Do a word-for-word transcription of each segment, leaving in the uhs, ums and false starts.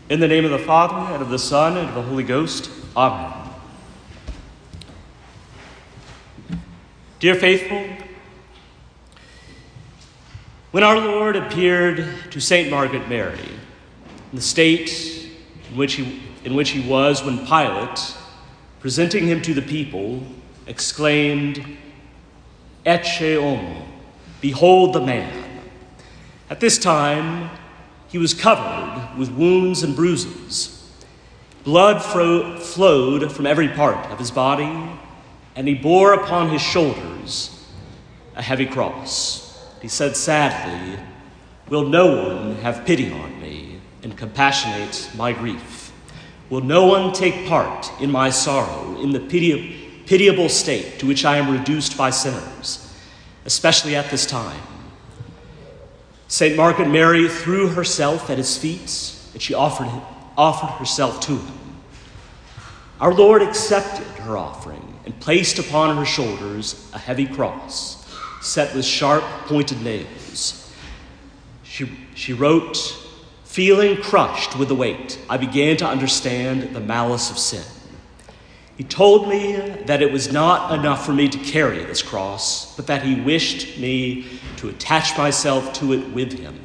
In the name of the Father, and of the Son, and of the Holy Ghost. Amen. Dear faithful, when our Lord appeared to Saint Margaret Mary, in the state in which he, in which he was when Pilate, presenting him to the people, exclaimed, Ecce homo, behold the man. At this time, he was covered with wounds and bruises. Blood fro- flowed from every part of his body, and he bore upon his shoulders a heavy cross. He said sadly, will no one have pity on me and compassionate my grief? Will no one take part in my sorrow, in the piti- pitiable state to which I am reduced by sinners, especially at this time? Saint Margaret Mary threw herself at his feet, and she offered, offered herself to him. Our Lord accepted her offering and placed upon her shoulders a heavy cross, set with sharp pointed nails. She, she wrote, feeling crushed with the weight, I began to understand the malice of sin. He told me that it was not enough for me to carry this cross, but that he wished me to attach myself to it with him,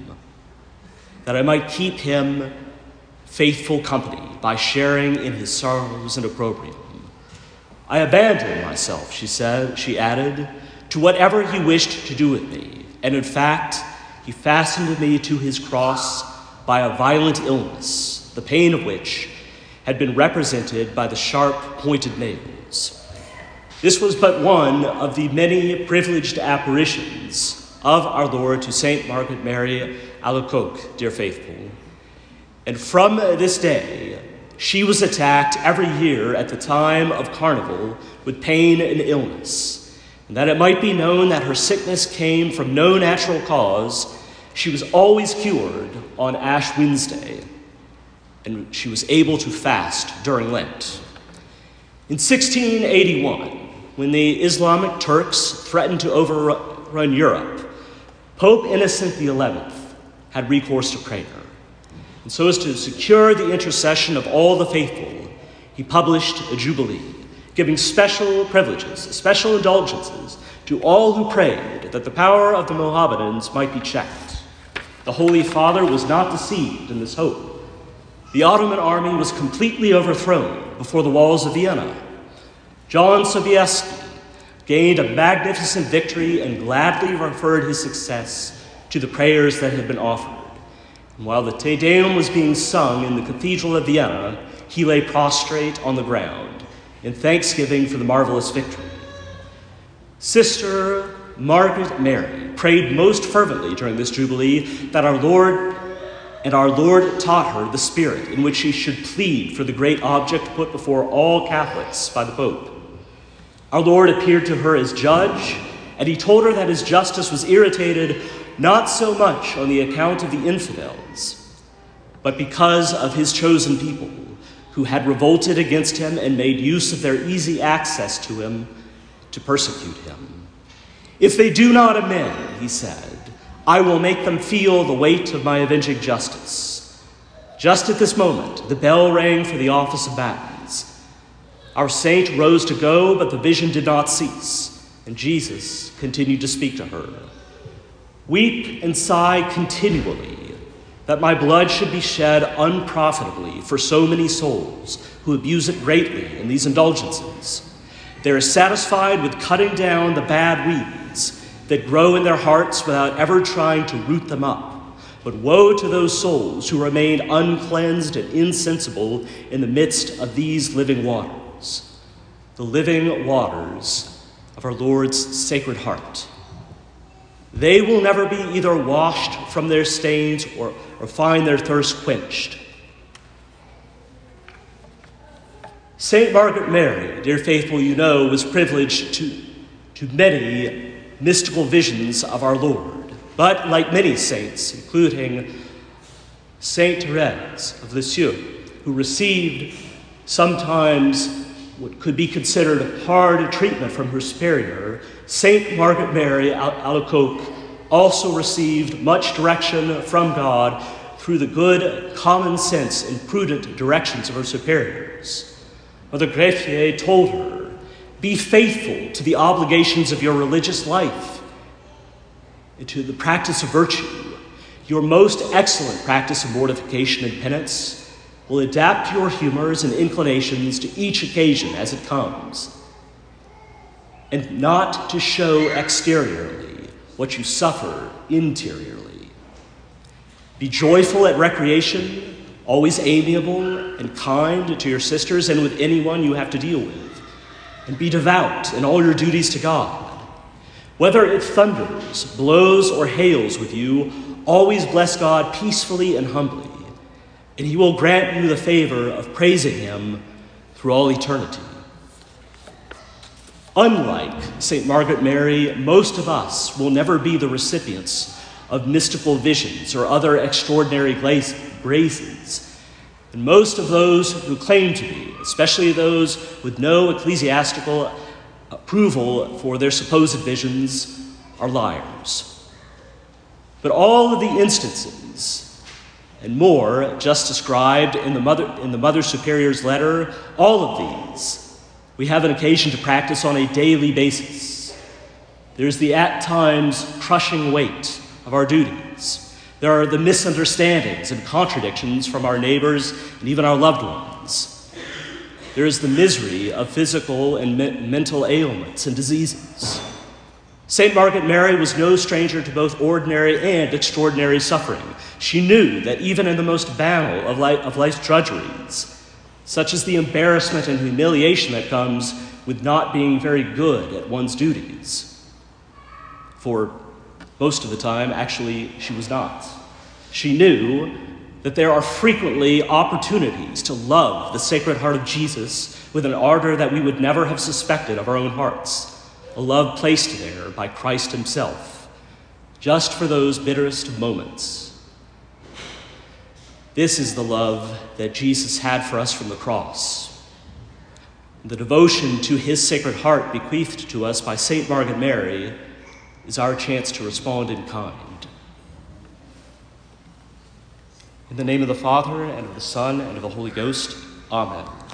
that I might keep him faithful company by sharing in his sorrows and opprobrium. I abandoned myself, she said, she added, to whatever he wished to do with me, and in fact, he fastened me to his cross by a violent illness, the pain of which had been represented by the sharp pointed nails. This was but one of the many privileged apparitions of our Lord to Saint Margaret Mary Alacoque, dear faithful. And from this day, she was attacked every year at the time of Carnival with pain and illness. And that it might be known that her sickness came from no natural cause, she was always cured on Ash Wednesday, and she was able to fast during Lent. In sixteen eighty-one, when the Islamic Turks threatened to overrun Europe, Pope Innocent the eleventh had recourse to prayer. And so as to secure the intercession of all the faithful, he published a jubilee, giving special privileges, special indulgences to all who prayed that the power of the Mohammedans might be checked. The Holy Father was not deceived in this hope. The Ottoman army was completely overthrown before the walls of Vienna. John Sobieski gained a magnificent victory and gladly referred his success to the prayers that had been offered. And while the Te Deum was being sung in the Cathedral of Vienna, he lay prostrate on the ground in thanksgiving for the marvelous victory. Sister Margaret Mary prayed most fervently during this jubilee that our Lord And our Lord taught her the spirit in which she should plead for the great object put before all Catholics by the Pope. Our Lord appeared to her as judge, and he told her that his justice was irritated not so much on the account of the infidels, but because of his chosen people who had revolted against him and made use of their easy access to him to persecute him. If they do not amend, he said, I will make them feel the weight of my avenging justice. Just at this moment, the bell rang for the office of matins. Our saint rose to go, but the vision did not cease, and Jesus continued to speak to her. Weep and sigh continually, that my blood should be shed unprofitably for so many souls who abuse it greatly in these indulgences. They are satisfied with cutting down the bad weeds that grow in their hearts without ever trying to root them up. But woe to those souls who remain uncleansed and insensible in the midst of these living waters, the living waters of our Lord's Sacred Heart. They will never be either washed from their stains or, or find their thirst quenched. Saint Margaret Mary, dear faithful, you know, was privileged to, to many mystical visions of our Lord. But like many saints, including Saint Therese of Lisieux, who received sometimes what could be considered hard treatment from her superior, Saint Margaret Mary Alacoque also received much direction from God through the good common sense and prudent directions of her superiors. Mother Greffier told her, be faithful to the obligations of your religious life and to the practice of virtue. Your most excellent practice of mortification and penance will adapt your humors and inclinations to each occasion as it comes, and not to show exteriorly what you suffer interiorly. Be joyful at recreation, always amiable and kind to your sisters and with anyone you have to deal with, and be devout in all your duties to God. Whether it thunders, blows, or hails with you, always bless God peacefully and humbly, and he will grant you the favor of praising him through all eternity. Unlike Saint Margaret Mary, most of us will never be the recipients of mystical visions or other extraordinary graces. And most of those who claim to be, especially those with no ecclesiastical approval for their supposed visions, are liars. But all of the instances, and more just described in the Mother, in the Mother Superior's letter, all of these we have an occasion to practice on a daily basis. There's the at times crushing weight of our duties. There are the misunderstandings and contradictions from our neighbors and even our loved ones. There is the misery of physical and me- mental ailments and diseases. Saint Margaret Mary was no stranger to both ordinary and extraordinary suffering. She knew that even in the most banal of, life, of life's drudgeries, such as the embarrassment and humiliation that comes with not being very good at one's duties, for most of the time, actually, she was not. She knew that there are frequently opportunities to love the Sacred Heart of Jesus with an ardor that we would never have suspected of our own hearts, a love placed there by Christ himself, just for those bitterest of moments. This is the love that Jesus had for us from the cross. The devotion to his Sacred Heart bequeathed to us by Saint Margaret Mary is our chance to respond in kind. In the name of the Father, and of the Son, and of the Holy Ghost, Amen.